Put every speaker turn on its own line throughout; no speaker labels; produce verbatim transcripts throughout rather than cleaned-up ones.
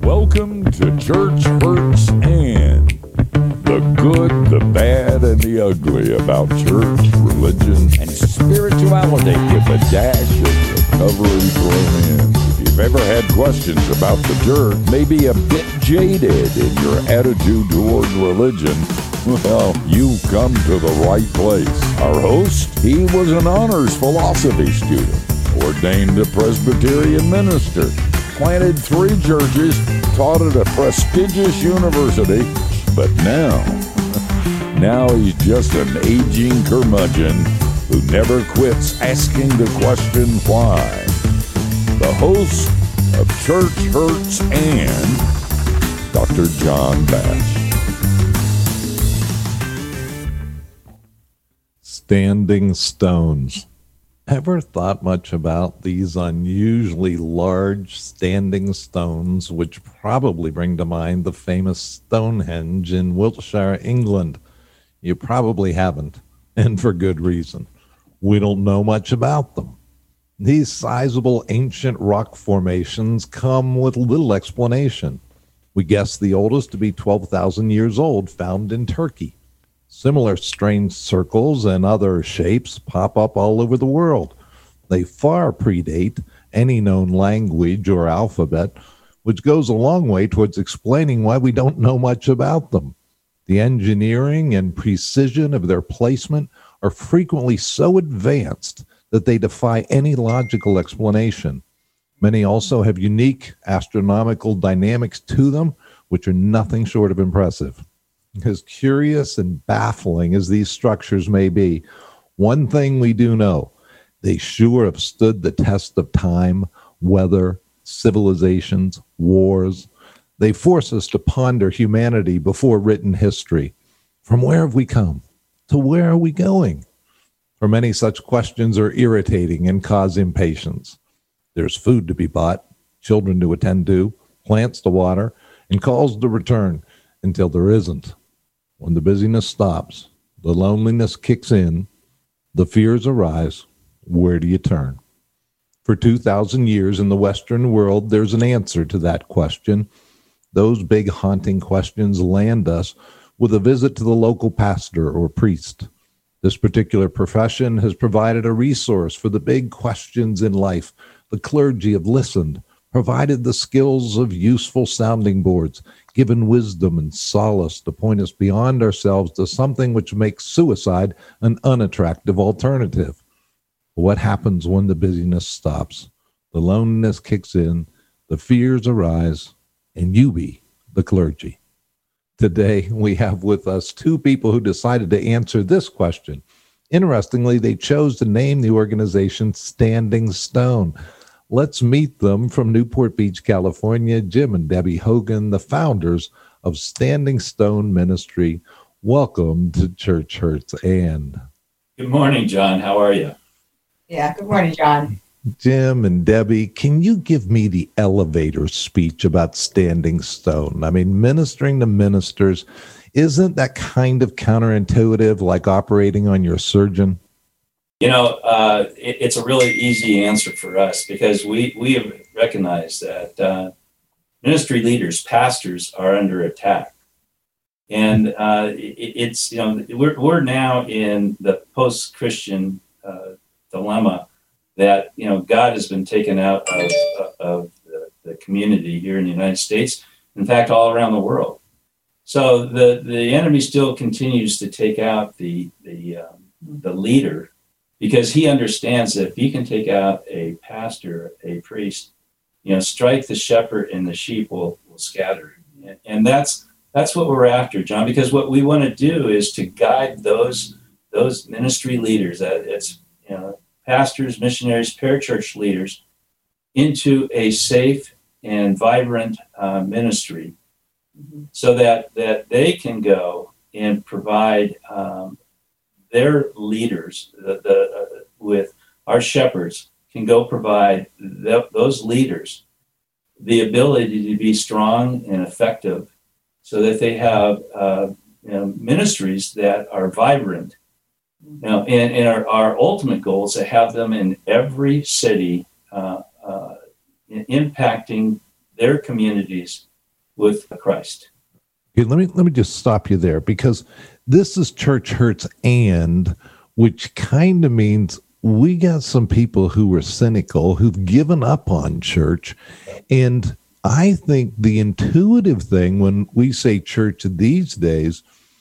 Welcome to Church Hurts and the good, the bad, and the ugly about church, religion, and spirituality with a dash of recovery thrown in. If you've ever had questions about the church, maybe a bit jaded in your attitude toward religion, well, you've come to the right place. Our host, he was an honors philosophy student, ordained a Presbyterian minister, planted three churches, taught at a prestigious university, but now, now he's just an aging curmudgeon who never quits asking the question why. The host of Church Hurts and Doctor John Bash.
Standing stones. Ever thought much about these unusually large standing stones, which probably bring to mind the famous Stonehenge in Wiltshire, England? You probably haven't, and for good reason. We don't know much about them. These sizable ancient rock formations come with little explanation. We guess the oldest to be twelve thousand years old, found in Turkey. Similar strange circles and other shapes pop up all over the world. They far predate any known language or alphabet, which goes a long way towards explaining why we don't know much about them. The engineering and precision of their placement are frequently so advanced that they defy any logical explanation. Many also have unique astronomical dynamics to them, which are nothing short of impressive. As curious and baffling as these structures may be, one thing we do know, they sure have stood the test of time, weather, civilizations, wars. They force us to ponder humanity before written history. From where have we come? To where are we going? For many, such questions are irritating and cause impatience. There's food to be bought, children to attend to, plants to water, and calls to return until there isn't. When the busyness stops, the loneliness kicks in, the fears arise, where do you turn? For two thousand years in the Western world, there's an answer to that question. Those big haunting questions land us with a visit to the local pastor or priest. This particular profession has provided a resource for the big questions in life. The clergy have listened, provided the skills of useful sounding boards, given wisdom and solace to point us beyond ourselves to something which makes suicide an unattractive alternative. What happens when the busyness stops? The loneliness kicks in, the fears arise, and you be the clergy. Today, we have with us two people who decided to answer this question. Interestingly, they chose to name the organization Standing Stone. Let's meet them from Newport Beach, California, Jim and Debbie Hogan, the founders of Standing Stone Ministry. Welcome to Church Hurts and.
Good morning, John. How are you?
Yeah, good morning, John.
Jim and Debbie, can you give me the elevator speech about Standing Stone? I mean, ministering to ministers, isn't that kind of counterintuitive, like operating on your surgeon?
You know, uh, it, it's a really easy answer for us because we, we have recognized that uh, ministry leaders, pastors, are under attack. And uh, it, it's, you know, we're, we're now in the post-Christian uh, dilemma that, you know, God has been taken out of, of the, the community here in the United States, in fact, all around the world. So the, the enemy still continues to take out the, the, um, the leader, because he understands that if he can take out a pastor, a priest, you know, strike the shepherd and the sheep will, will scatter. And, and that's that's what we're after, John, because what we want to do is to guide those those ministry leaders, that it's, you know, pastors, missionaries, parachurch leaders, into a safe and vibrant uh, ministry, mm-hmm. so that that they can go and provide um, their leaders, the, the, uh, with our shepherds, can go provide th- those leaders the ability to be strong and effective so that they have uh, you know, ministries that are vibrant. You know, and, and our, our ultimate goal is to have them in every city, uh, uh, impacting their communities with Christ.
Okay, let me let me just stop you there, because this is Church Hurts and, which kind of means we got some people who are cynical, who've given up on church. And I think the intuitive thing when we say church these days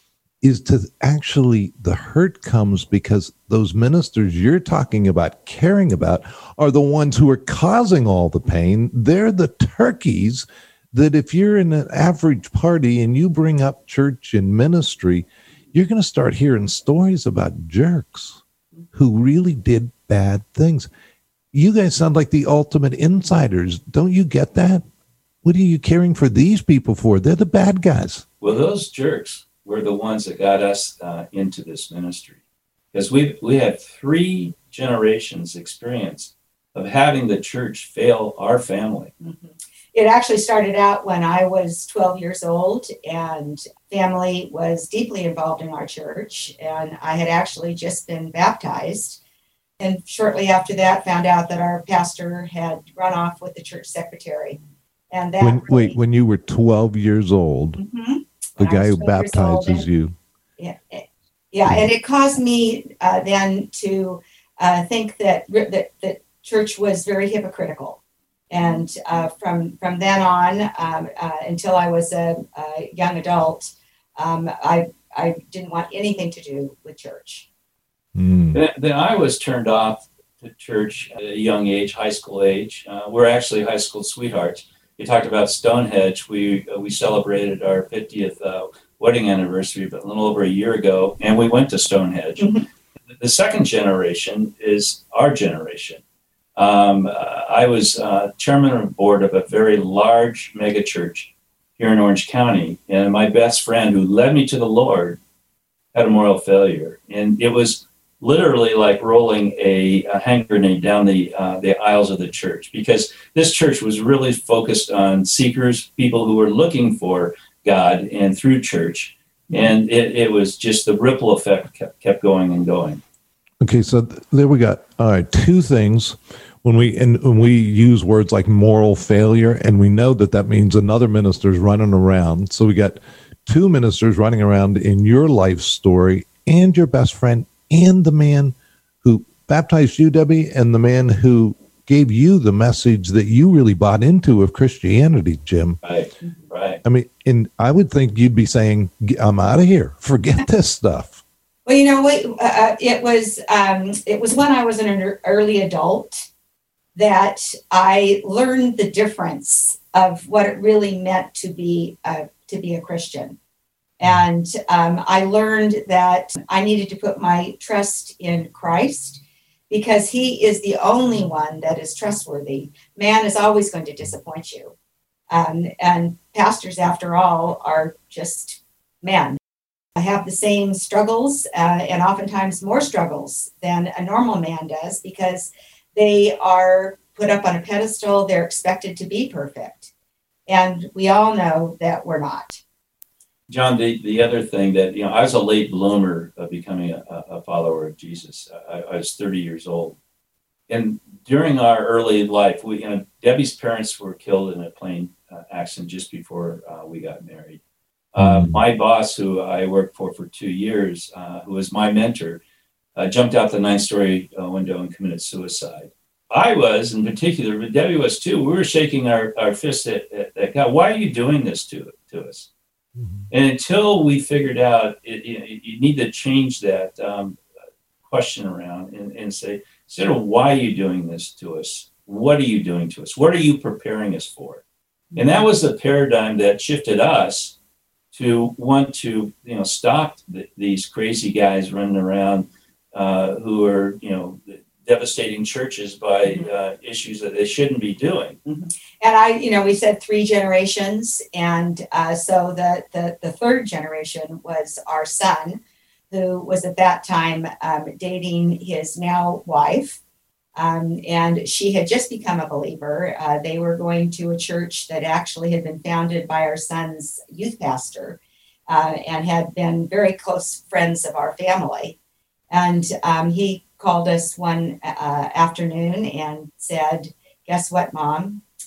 is to actually, the hurt comes because those ministers you're talking about, caring about, are the ones who are causing all the pain. They're the turkeys that if you're in an average party and you bring up church and ministry, you're going to start hearing stories about jerks who really did bad things. You guys sound like the ultimate insiders. Don't you get that? What are you caring for these people for? They're the bad guys.
Well, those jerks were the ones that got us uh, into this ministry, because we we had three generations experience of having the church fail our family.
Mm-hmm. It actually started out when I was twelve years old, and family was deeply involved in our church, and I had actually just been baptized. And shortly after that, found out that our pastor had run off with the church secretary. And that
when,
really,
wait, when you were twelve years old,
mm-hmm,
the guy who baptizes you.
Yeah, yeah, and it caused me uh, then to uh, think that, that that church was very hypocritical. And uh, from from then on, um, uh, until I was a, a young adult, um, I I didn't want anything to do with church.
Mm.
Then, then I was turned off to church at a young age, high school age. Uh, we're actually high school sweethearts. You talked about Stonehenge. We uh, we celebrated our fiftieth uh, wedding anniversary, but a little over a year ago, and we went to Stonehenge. Mm-hmm. The second generation is our generation. Um, uh, I was uh, chairman of the board of a very large mega church here in Orange County, and my best friend who led me to the Lord had a moral failure, and it was literally like rolling a, a hand grenade down the uh, the aisles of the church, because this church was really focused on seekers, people who were looking for God, and through church, and it, it was just the ripple effect kept, kept going and going.
Okay, so th- there we got all right, two things. When we and when we use words like moral failure, and we know that that means another minister's running around. So we got two ministers running around in your life story, and your best friend, and the man who baptized you, Debbie, and the man who gave you the message that you really bought into of Christianity, Jim.
Right, right.
I mean, and I would think you'd be saying, "I'm out of here. Forget this stuff."
Well, you know what? Uh, it was um, it was when I was an early adult that I learned the difference of what it really meant to be a, to be a Christian. And um, I learned that I needed to put my trust in Christ, because he is the only one that is trustworthy. Man is always going to disappoint you. Um, and pastors, after all, are just men. I have the same struggles uh, and oftentimes more struggles than a normal man does, because they are put up on a pedestal. They're expected to be perfect. And we all know that we're not.
John, the, the other thing that, you know, I was a late bloomer of becoming a, a follower of Jesus. I, I was thirty years old. And during our early life, we, you know, Debbie's parents were killed in a plane uh, accident just before uh, we got married. Uh, my boss, who I worked for for two years, uh, who was my mentor, uh, jumped out the ninth-story uh, window and committed suicide. I was, in particular, but Debbie was too. We were shaking our, our fists at, at, at God. Why are you doing this to, to us? Mm-hmm. And until we figured out, it, you, know, you need to change that um, question around and, and say, instead of why are you doing this to us, what are you doing to us? What are you preparing us for? Mm-hmm. And that was the paradigm that shifted us to want to, you know, stop the, these crazy guys running around uh, who are, you know, devastating churches by uh, issues that they shouldn't be doing.
Mm-hmm. And I, you know, we said three generations. And uh, so the, the, the third generation was our son, who was at that time um, dating his now wife. Um, and she had just become a believer. Uh, they were going to a church that actually had been founded by our son's youth pastor uh, and had been very close friends of our family. And um, he called us one uh, afternoon and said, "Guess what, Mom?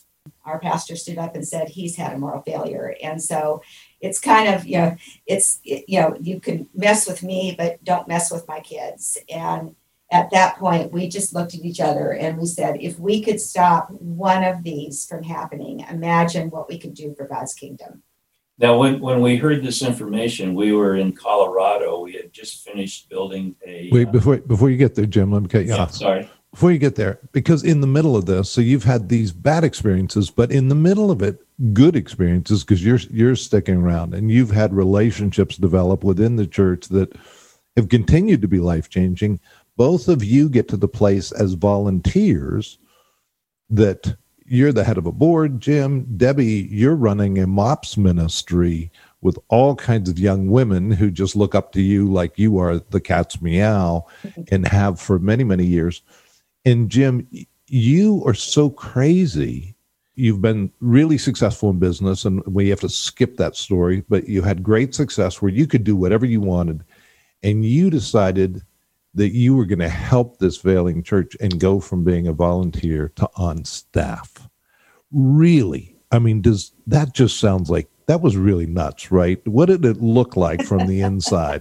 our pastor stood up and said he's had a moral failure. And so it's kind of, you know, it's, it, you know, you can mess with me, but don't mess with my kids. And at that point, we just looked at each other and we said, if we could stop one of these from happening, imagine what we could do for God's kingdom.
Now, when, when we heard this information, we were in Colorado. We had just finished building a...
Wait,
uh,
before before you get there, Jim, let me cut you
yeah,
off.
sorry.
Before you get there, because in the middle of this, so you've had these bad experiences, but in the middle of it, good experiences, because you're you're sticking around and you've had relationships develop within the church that have continued to be life-changing. Both of you get to the place as volunteers that you're the head of a board, Jim. Debbie, you're running a MOPS ministry with all kinds of young women who just look up to you like you are the cat's meow and have for many, many years. And Jim, you are so crazy. You've been really successful in business, and we have to skip that story, but you had great success where you could do whatever you wanted. And you decided that you were going to help this failing church and go from being a volunteer to on staff. Really? I mean, does that just sounds like that was really nuts, right? What did it look like from the inside?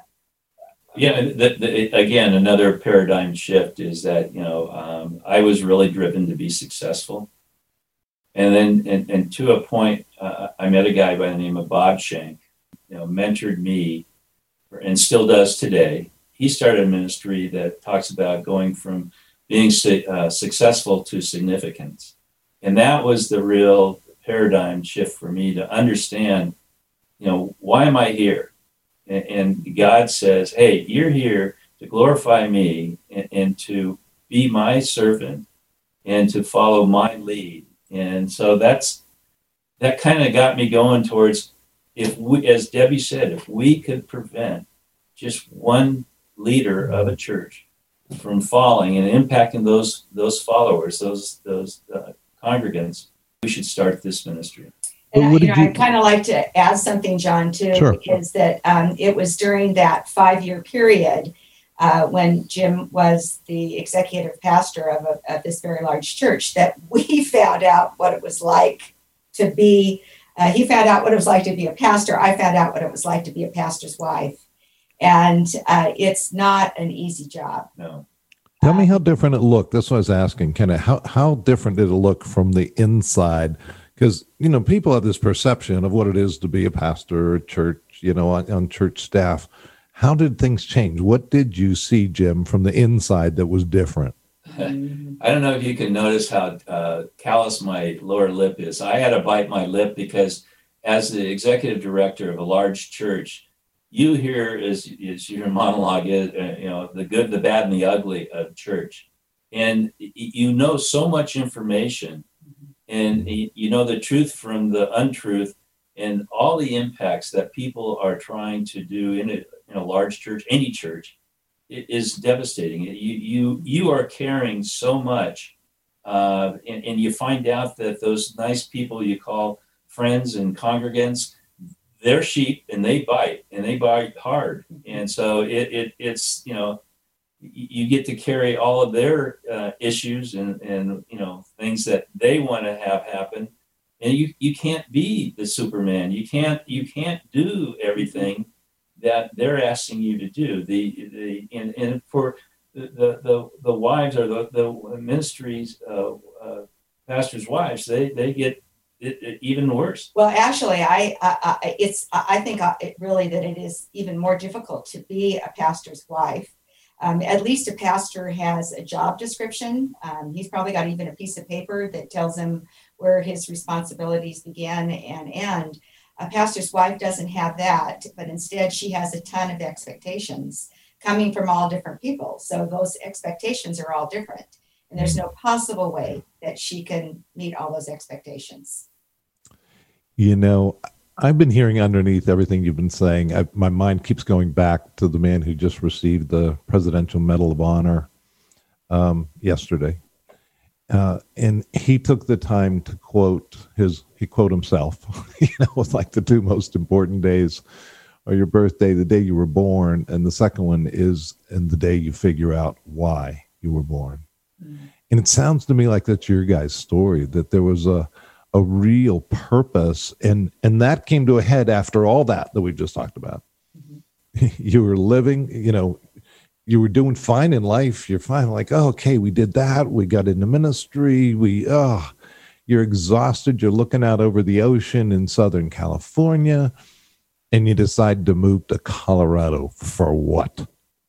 Yeah, the, the, again, another paradigm shift is that, you know, um, I was really driven to be successful. And then, and, and to a point, uh, I met a guy by the name of Bob Shank, you know, mentored me and still does today. He started a ministry that talks about going from being su- uh, successful to significance. And that was the real paradigm shift for me to understand, you know, why am I here? And, and God says, hey, you're here to glorify me and, and to be my servant and to follow my lead. And so that's, that kind of got me going towards, if we, as Debbie said, if we could prevent just one leader of a church from falling and impacting those those followers, those those uh, congregants, we should start this ministry.
And
Well, what
I, you
did
know,
you-
I'd kind of like to add something, John, too,
Sure.
is that um, it was during that five-year period uh, when Jim was the executive pastor of, a, of this very large church that we found out what it was like to be, uh, he found out what it was like to be a pastor. I found out what it was like to be a pastor's wife. And uh, it's not an easy job.
No.
Tell me how different it looked. That's what I was asking. Kind of how, how different did it look from the inside? Because, you know, people have this perception of what it is to be a pastor or a church, you know, on, on church staff. How did things change? What did you see, Jim, from the inside that was different?
I don't know if you can notice how uh, callous my lower lip is. I had to bite my lip because as the executive director of a large church, you hear is, is your monologue is, uh, you know, the good, the bad, and the ugly of church. And y- you know so much information, and y- you know the truth from the untruth, and all the impacts that people are trying to do in a, in a large church, any church, it is devastating. You you you are carrying so much, uh, and, and you find out that those nice people you call friends and congregants, they're sheep and they bite and they bite hard. And so it, it it's, you know, you get to carry all of their uh, issues and, and, you know, things that they want to have happen. And you, you can't be the Superman. You can't, you can't do everything that they're asking you to do. The, the, and, and for the, the, the wives or the, the ministries, uh, uh, pastors' wives, they, they get, It, it, even worse.
Well, actually, I, I, I it's I think it really that it is even more difficult to be a pastor's wife. Um, at least a pastor has a job description. Um, he's probably got even a piece of paper that tells him where his responsibilities begin and end. A pastor's wife doesn't have that, but instead she has a ton of expectations coming from all different people. So those expectations are all different. And there's no possible way that she can meet all those expectations.
You know, I've been hearing underneath everything you've been saying. I, my mind keeps going back to the man who just received the Presidential Medal of Honor um, yesterday. Uh, and he took the time to quote his, he quote himself, you know, with like the two most important days are your birthday, the day you were born, and the second one is and the day you figure out why you were born. Mm. And it sounds to me like that's your guys' story, that there was a, a real purpose. And, and that came to a head after all that that we just talked about. Mm-hmm. You were living, you know, you were doing fine in life. You're fine. Like, oh, okay, we did that. We got into ministry. We, oh, you're exhausted. You're looking out over the ocean in Southern California, and you decide to move to Colorado for what?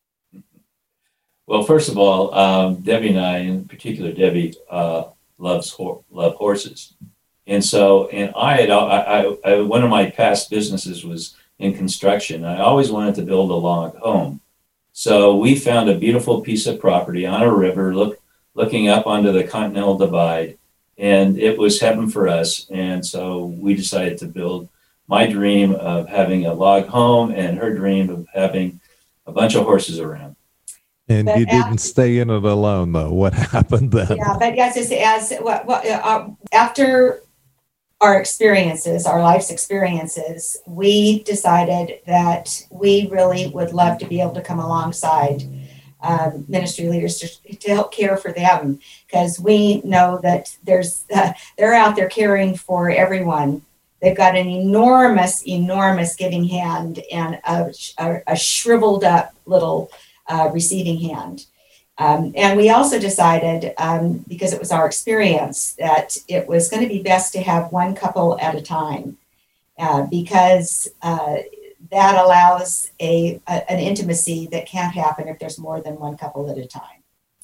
Well, first of all, um, Debbie and I, in particular, Debbie uh, loves ho- love horses, and so and I had I, I, I one of my past businesses was in construction. I always wanted to build a log home, so we found a beautiful piece of property on a river, look looking up onto the Continental Divide, and it was heaven for us. And so we decided to build my dream of having a log home and her dream of having a bunch of horses around.
And
but
you didn't
after,
stay in it alone, though. What happened then?
Yeah, but yes, as, as what, what, uh, after our experiences, our life's experiences, we decided that we really would love to be able to come alongside um, ministry leaders to, to help care for them, because we know that there's uh, they're out there caring for everyone. They've got an enormous, enormous giving hand and a, a, a shriveled up little Uh, receiving hand. Um, and we also decided, um, because it was our experience, that it was going to be best to have one couple at a time, uh, because uh, that allows a, a an intimacy that can't happen if there's more than one couple at a time.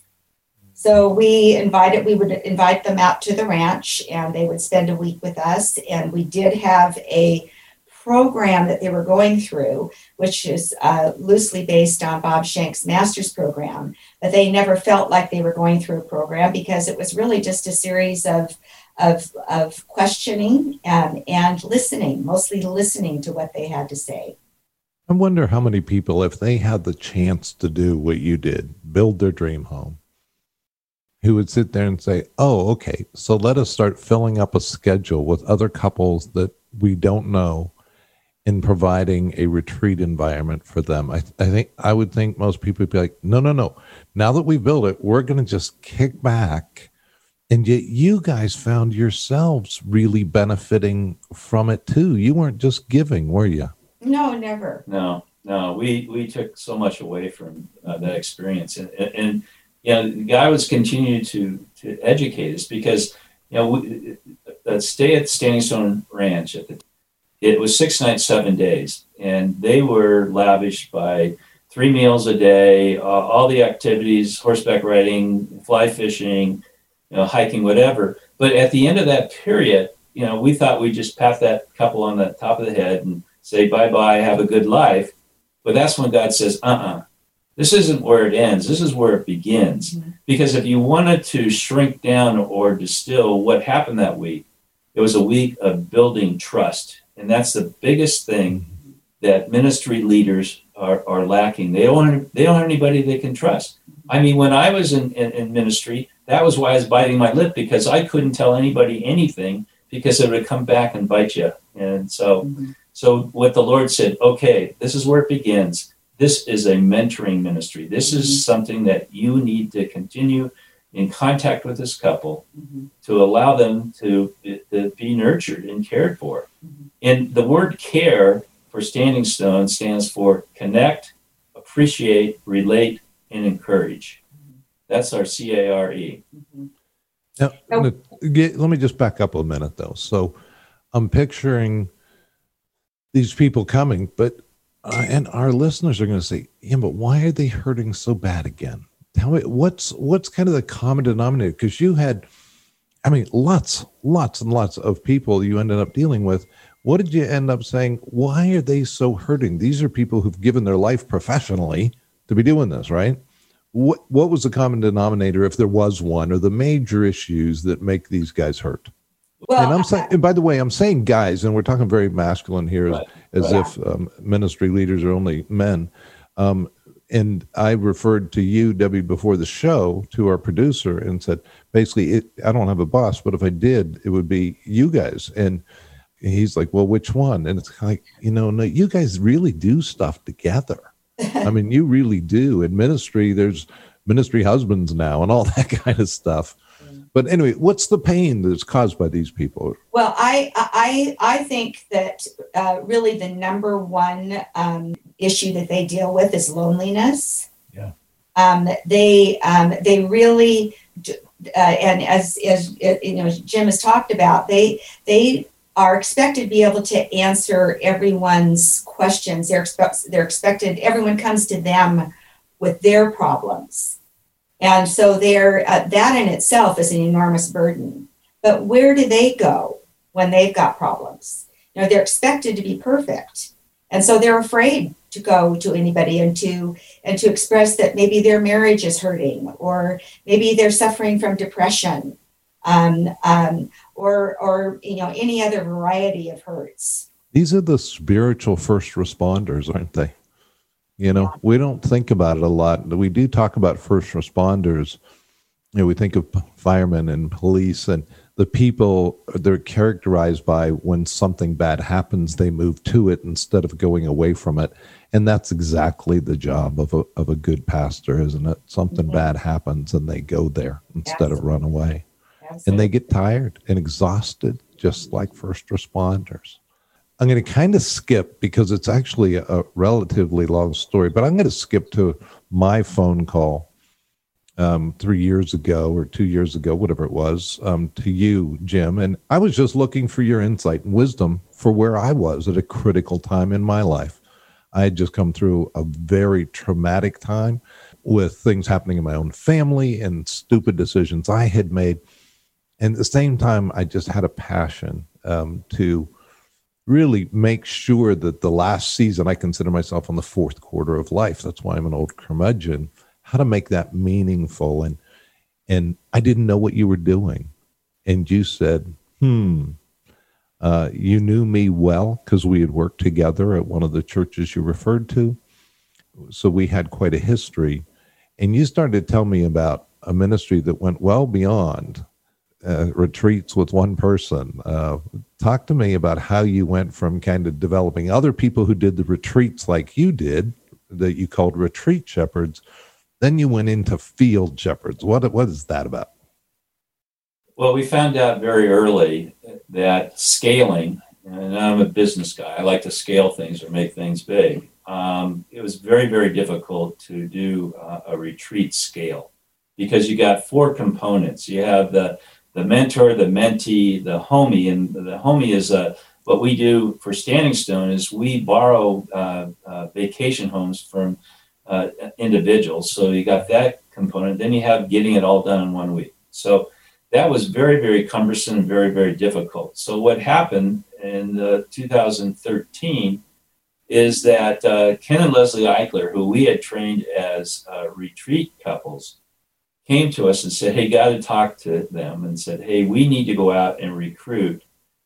So we invited, we would invite them out to the ranch, and they would spend a week with us. And we did have a program that they were going through, which is uh, loosely based on Bob Shank's master's program, but they never felt like they were going through a program, because it was really just a series of of, of questioning and, and listening, mostly listening to what they had to say.
I wonder how many people, if they had the chance to do what you did, build their dream home, who would sit there and say, oh, okay, so let us start filling up a schedule with other couples that we don't know, in providing a retreat environment for them. I, I think I would think most people would be like, no, no, no. Now that we've built it, we're going to just kick back. And yet you guys found yourselves really benefiting from it too. You weren't just giving, were you?
No, never.
No, no. We we took so much away from uh, that experience, and and, and you know, the guy was continuing to to educate us, because you know we, uh, stay at Standing Stone Ranch at the It was six nights, seven days, and they were lavished by three meals a day, uh, all the activities, horseback riding, fly fishing, you know, hiking, whatever. But at the end of that period, you know, we thought we'd just pat that couple on the top of the head and say, bye-bye, have a good life. But that's when God says, uh-uh, this isn't where it ends. This is where it begins. Mm-hmm. Because if you wanted to shrink down or distill what happened that week, it was a week of building trust. And that's the biggest thing that ministry leaders are, are lacking. They don't have, they don't have anybody they can trust. I mean, when I was in, in, in ministry, that was why I was biting my lip, because I couldn't tell anybody anything, because it would come back and bite you. And so, mm-hmm. so what the Lord said, okay, this is where it begins. This is a mentoring ministry. This mm-hmm. is something that you need to continue in contact with this couple, mm-hmm. to allow them to, to be nurtured and cared for. Mm-hmm. And the word care for Standing Stone stands for connect, appreciate, relate, and encourage. Mm-hmm. That's our C A R E.
Mm-hmm. Now, oh. Let me just back up a minute, though. So I'm picturing these people coming, but uh, and our listeners are going to say, yeah, but why are they hurting so bad again? Tell me, what's what's kind of the common denominator? Because you had, I mean, lots, lots and lots of people you ended up dealing with. What did you end up saying? Why are they so hurting? These are people who've given their life professionally to be doing this, right? What what was the common denominator, if there was one, or the major issues that make these guys hurt? Well, and I'm saying, and by the way, I'm saying guys, and we're talking very masculine here, right, as, as right. if um, ministry leaders are only men. Um, and I referred to you, Debbie, before the show to our producer and said, basically, it, I don't have a boss, but if I did, it would be you guys. And he's like, well, which one? And it's like, you know, no, you guys really do stuff together. I mean, you really do. In ministry, there's ministry husbands now and all that kind of stuff. But anyway, what's the pain that's caused by these people?
Well, I I I think that uh, really the number one um, issue that they deal with is loneliness.
Yeah.
Um, they um, they really uh, and as as you know, Jim has talked about, they they are expected to be able to answer everyone's questions. They're expect they're expected. Everyone comes to them with their problems. And so they're, uh, that in itself is an enormous burden. But where do they go when they've got problems? You know, they're expected to be perfect. And so they're afraid to go to anybody and to, and to express that maybe their marriage is hurting, or maybe they're suffering from depression, um, um, or, or, you know, any other variety of hurts.
These are the spiritual first responders, aren't they? You know, we don't think about it a lot. We do talk about first responders. You know, we think of firemen and police and the people, they're characterized by when something bad happens, they move to it instead of going away from it. And that's exactly the job of a, of a good pastor, isn't it? Something mm-hmm. bad happens and they go there instead Absolutely. Of run away. Absolutely. And they get tired and exhausted, just like first responders. I'm going to kind of skip because it's actually a relatively long story, but I'm going to skip to my phone call um, three years ago or two years ago, whatever it was, um, to you, Jim. And I was just looking for your insight and wisdom for where I was at a critical time in my life. I had just come through a very traumatic time with things happening in my own family and stupid decisions I had made. And at the same time, I just had a passion um, to really make sure that the last season, I consider myself on the fourth quarter of life. That's why I'm an old curmudgeon. How to make that meaningful. And and I didn't know what you were doing. And you said, hmm, uh, you knew me well because we had worked together at one of the churches you referred to. So we had quite a history. And you started to tell me about a ministry that went well beyond Uh, retreats with one person. Uh, talk to me about how you went from kind of developing other people who did the retreats like you did, that you called retreat shepherds. Then you went into field shepherds. What what is that about?
Well, we found out very early that scaling, and I'm a business guy, I like to scale things or make things big. Um, it was very, very difficult to do uh, a retreat scale because you got four components. You have the the mentor, the mentee, the homie, and the homie is uh, what we do for Standing Stone is we borrow uh, uh, vacation homes from uh, individuals. So you got that component. Then you have getting it all done in one week. So that was very, very cumbersome and very, very difficult. So what happened in uh, two thousand thirteen is that uh, Ken and Leslie Eichler, who we had trained as uh, retreat couples, came to us and said, hey, got to talk to them, and said, hey, we need to go out and recruit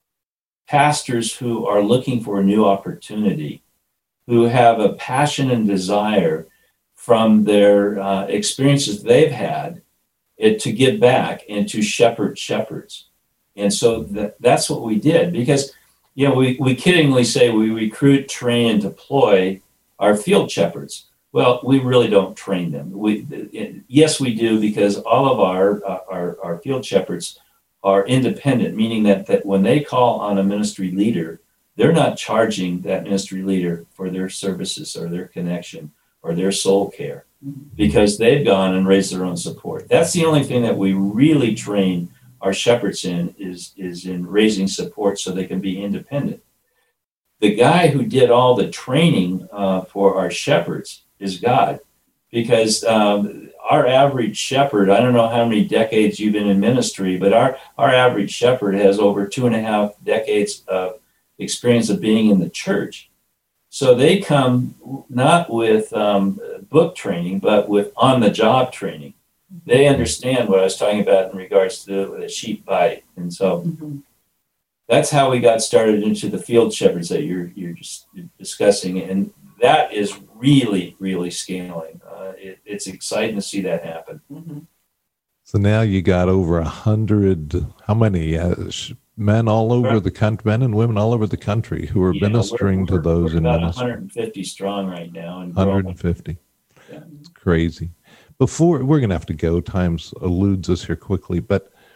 pastors who are looking for a new opportunity, who have a passion and desire from their uh, experiences they've had it, to give back and to shepherd shepherds. And so that, that's what we did, because, you know, we, we kiddingly say we recruit, train, and deploy our field shepherds. Well, we really don't train them. We, yes, we do, because all of our, uh, our our field shepherds are independent, meaning that, that when they call on a ministry leader, they're not charging that ministry leader for their services or their connection or their soul care, because they've gone and raised their own support. That's the only thing that we really train our shepherds in is, is in raising support so they can be independent. The guy who did all the training uh, for our shepherds is God, because um, our average shepherd, I don't know how many decades you've been in ministry, but our, our average shepherd has over two and a half decades of experience of being in the church. So they come not with um, book training, but with on-the-job training. They understand what I was talking about in regards to the sheep bite. And so mm-hmm. that's how we got started into the field shepherds that you're, you're just discussing. And that is really, really scaling. Uh, it, it's exciting to see that happen.
Mm-hmm.
So now you got over a hundred, how many uh, men all over right. the country, men and women all over the country who are yeah, ministering we're, we're, to those
we're
in
about
ministry.
one hundred fifty strong right now. And
one hundred fifty.
Yeah.
It's crazy. Before, we're going to have to go. Time eludes us here quickly, but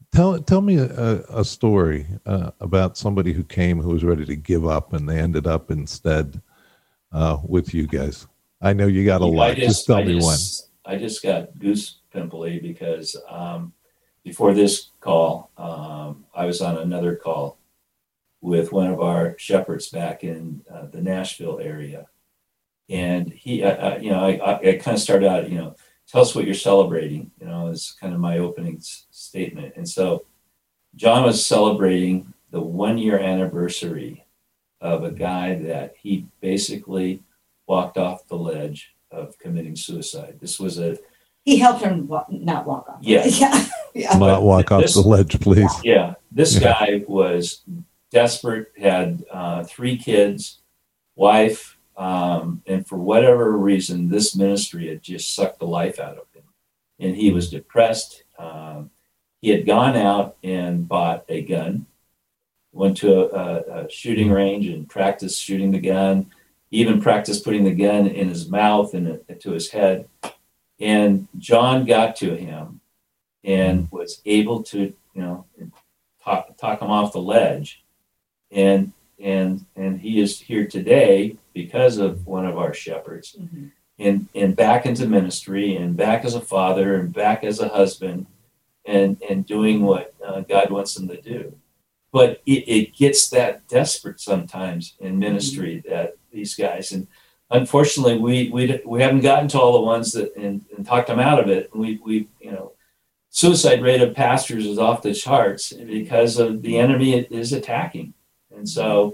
Tell tell me a, a story uh, about somebody who came who was ready to give up, and they ended up instead uh, with you guys. I know you got a lot. Just, just tell
I
me
just, one. I just got goose pimply because um, before this call, um, I was on another call with one of our shepherds back in uh, the Nashville area, and he, uh, uh, you know, I, I, I kind of started out, you know, tell us what you're celebrating. You know, is kind of my opening s- statement. And so John was celebrating the one year anniversary of a guy that he basically walked off the ledge of committing suicide. This was a...
He helped him walk, not walk off.
Yeah.
yeah. yeah.
Not walk off
this,
the ledge, please.
Yeah. This
yeah.
guy was desperate, had uh, three kids, wife, um, and for whatever reason, this ministry had just sucked the life out of him. And he was depressed. Um, he had gone out and bought a gun, went to a, a shooting range and practiced shooting the gun, even practiced putting the gun in his mouth and to his head. And John got to him and was able to, you know, talk, talk him off the ledge. And and and he is here today because of one of our shepherds, mm-hmm. and and back into ministry and back as a father and back as a husband, and and doing what uh, God wants him to do. But it, it gets that desperate sometimes in ministry, mm-hmm. that these guys, and unfortunately we we we haven't gotten to all the ones that and, and talked them out of it. We we you know, suicide rate of pastors is off the charts because of the enemy is attacking. And so,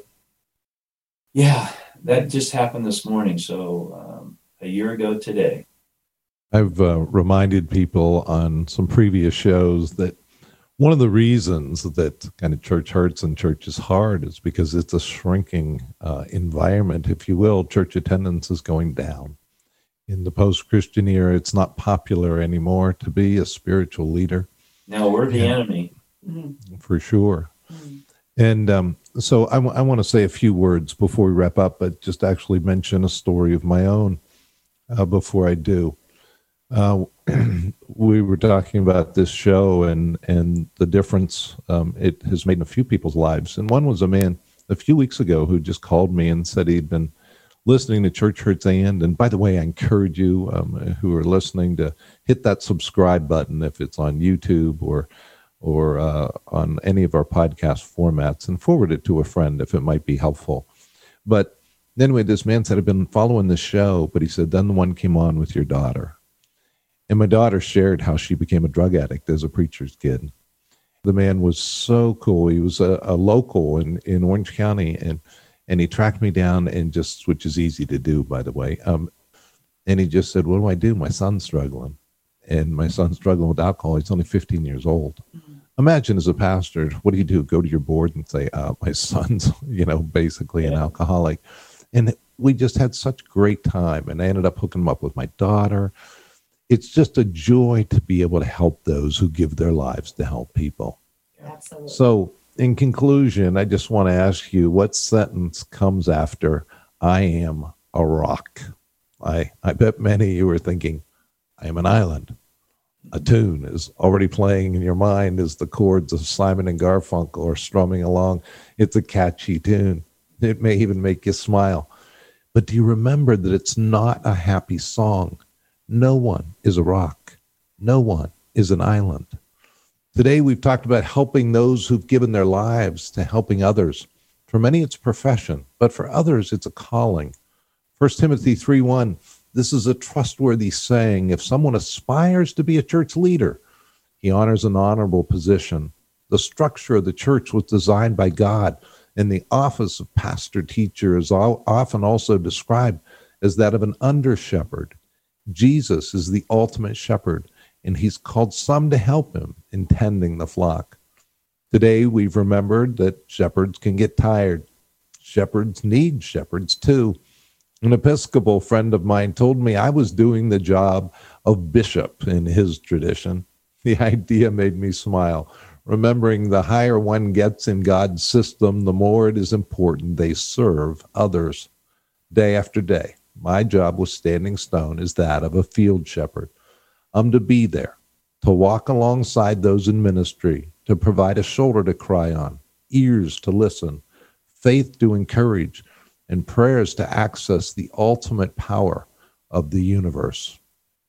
yeah, that just happened this morning. So um, a year ago today.
I've uh, reminded people on some previous shows that one of the reasons that kind of church hurts and church is hard is because it's a shrinking uh, environment, if you will. Church attendance is going down. In the post-Christian era, it's not popular anymore to be a spiritual leader.
No, we're the
yeah.
enemy.
Mm-hmm. For sure. Mm-hmm. And um, so I, w- I want to say a few words before we wrap up, but just actually mention a story of my own uh, before I do. Uh, we were talking about this show and, and the difference um, it has made in a few people's lives. And one was a man a few weeks ago who just called me and said he'd been listening to Church Hurts and, and by the way, I encourage you um, who are listening to hit that subscribe button if it's on YouTube or or uh, on any of our podcast formats, and forward it to a friend if it might be helpful. But anyway, this man said, I've been following this show, but he said, then the one came on with your daughter. And my daughter shared how she became a drug addict as a preacher's kid. The man was so cool. He was a, a local in, in Orange County, and and he tracked me down and just, which is easy to do, by the way. Um, and he just said, what do I do? My son's struggling. And my son's struggling with alcohol. He's only fifteen years old. Mm-hmm. Imagine as a pastor, what do you do? Go to your board and say, uh, my son's, you know, basically yeah. an alcoholic. And we just had such great time. And I ended up hooking him up with my daughter. It's just a joy to be able to help those who give their lives to help people.
Absolutely.
So in conclusion, I just want to ask you, what sentence comes after I am a rock? I, I bet many of you are thinking, I am an island. A tune is already playing in your mind as the chords of Simon and Garfunkel are strumming along. It's a catchy tune. It may even make you smile. But do you remember that it's not a happy song? No one is a rock. No one is an island. Today we've talked about helping those who've given their lives to helping others. For many it's a profession, but for others it's a calling. First Timothy three one, this is a trustworthy saying. If someone aspires to be a church leader, he honors an honorable position. The structure of the church was designed by God, and the office of pastor teacher is all, often also described as that of an under-shepherd. Jesus is the ultimate shepherd, and he's called some to help him in tending the flock. Today, we've remembered that shepherds can get tired. Shepherds need shepherds, too. An Episcopal friend of mine told me I was doing the job of bishop in his tradition. The idea made me smile, remembering the higher one gets in God's system, the more it is important they serve others. Day after day, my job with Standing Stone is that of a field shepherd. I'm to be there, to walk alongside those in ministry, to provide a shoulder to cry on, ears to listen, faith to encourage, and prayers to access the ultimate power of the universe.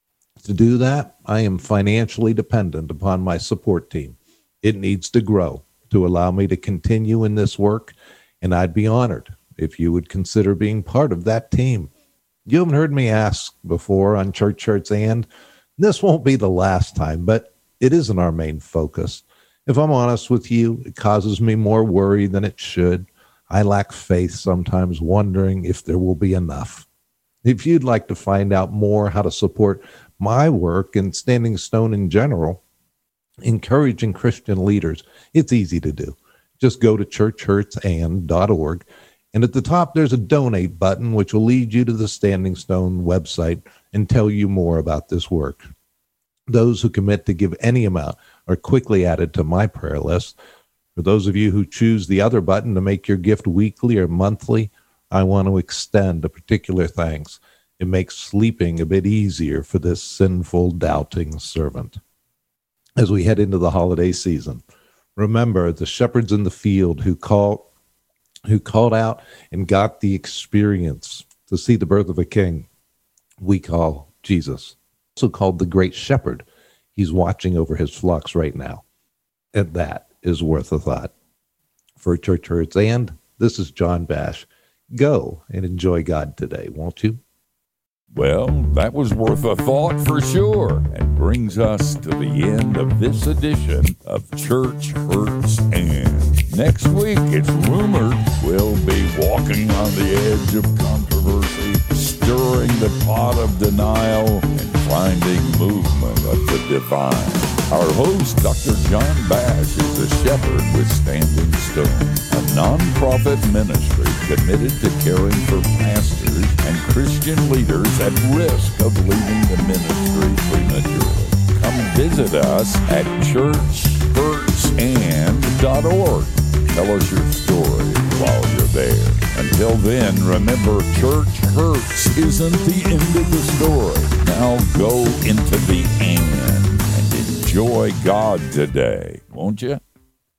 To do that, I am financially dependent upon my support team. It needs to grow to allow me to continue in this work, and I'd be honored if you would consider being part of that team. You haven't heard me ask before on Church Hurts and this won't be the last time, but it isn't our main focus. If I'm honest with you, it causes me more worry than it should. I lack faith sometimes, wondering if there will be enough. If you'd like to find out more how to support my work and Standing Stone in general, encouraging Christian leaders, it's easy to do. Just go to church hurts and dot org, and at the top there's a donate button which will lead you to the Standing Stone website and tell you more about this work. Those who commit to give any amount are quickly added to my prayer list. For those of you who choose the other button to make your gift weekly or monthly, I want to extend a particular thanks. It makes sleeping a bit easier for this sinful, doubting servant. As we head into the holiday season, remember the shepherds in the field who called, who called out and got the experience to see the birth of a king we call Jesus, also called the Great Shepherd. He's watching over his flocks right now. And that is worth a thought. For Church Hurts and, this is John Bash. Go and enjoy God today, won't you?
Well, that was worth a thought for sure, and brings us to the end of this edition of Church Hurts and. Next week, it's rumored we'll be walking on the edge of controversy, stirring the pot of denial, and finding movement of the divine. Our host, Doctor John Bash, is a shepherd with Standing Stone, a nonprofit ministry committed to caring for pastors and Christian leaders at risk of leaving the ministry prematurely. Come visit us at church hurts and dot org. Tell us your story while you're there. Until then, remember, Church Hurts isn't the end of the story. Now go into the end and enjoy God today, won't you?